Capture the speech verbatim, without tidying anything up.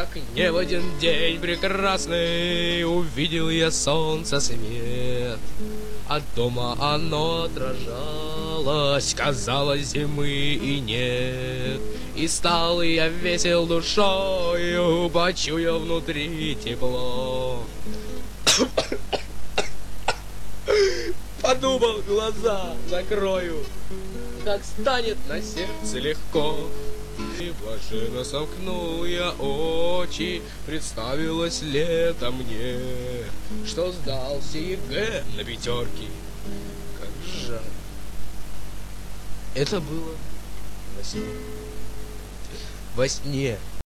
Как не в один день прекрасный увидел я солнце свет. От дома оно отражалось, казалось, зимы и нет. И стал я весел душою, почуял внутри тепло. Подумал, глаза закрою, как станет на сердце легко. И блаженно сомкнул я очи, представилось лето мне, что сдался ЕГЭ на пятерки. Как жаль. Это было во сне. Во сне.